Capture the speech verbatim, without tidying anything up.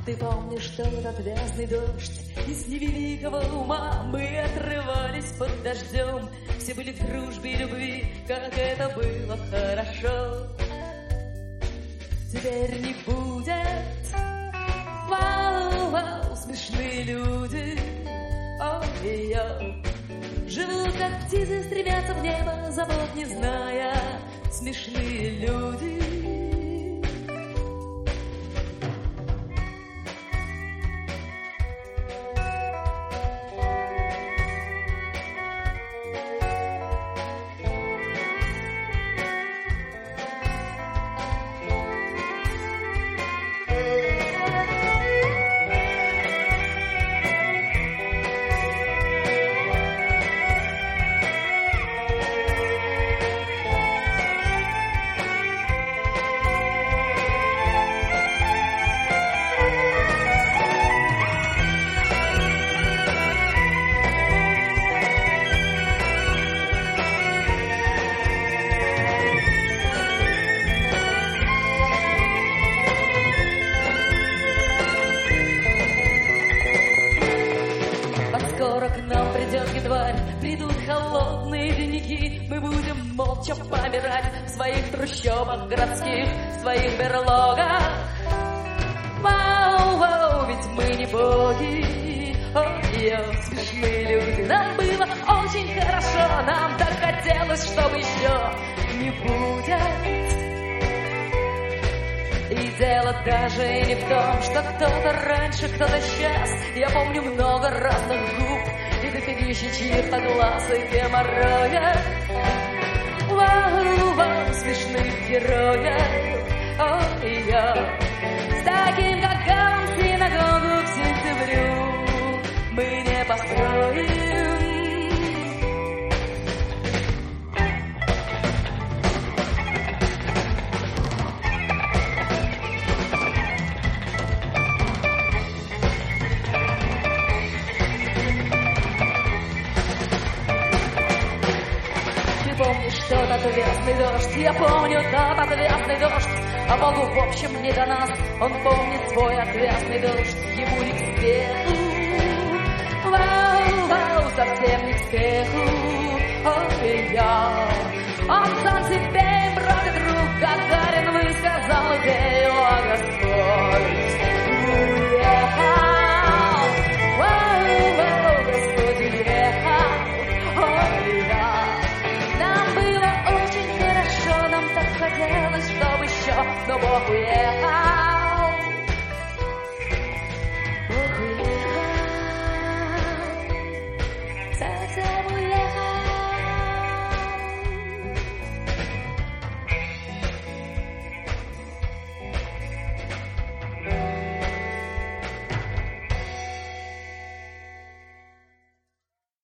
Ты помнишь, что этот отвязный дождь из невеликого ума мы отрывались под дождем. Все были в дружбе и любви, как это было хорошо. Теперь не будет. Вау-вау, смешные люди. Ой-ой, живут как птицы, стремятся в небо, забот не зная. Смешные люди. К нам придет январь, придут холодные деньги. Мы будем молча помирать в своих трущобах городских, в своих берлогах. Вау-вау, ведь мы не боги. Ой-ой, смешные люди. Нам было очень хорошо, нам так хотелось, чтобы еще не будет. И дело даже не в том, что кто-то раньше, кто-то сейчас. Я помню много разных губ и дофигища чьих-то глаз и геморроя. Вау-вау, смешных героев. Ой-ой, с таким какаом синагогу к сентябрю мы не построим. Помнишь тот отвязный дождь, я помню тот отвязный дождь, а Богу в общем не до нас, он помнит свой отвязный дождь, ему не к спеху. Вау-вау, совсем не к спеху. Ой-я, он сам себе бродит рук, Гагарин высказал идею, а Господь уехал. Вау-вау, Господь уехал. Ой-я, хотелось, чтобы еще, но Бог уехал.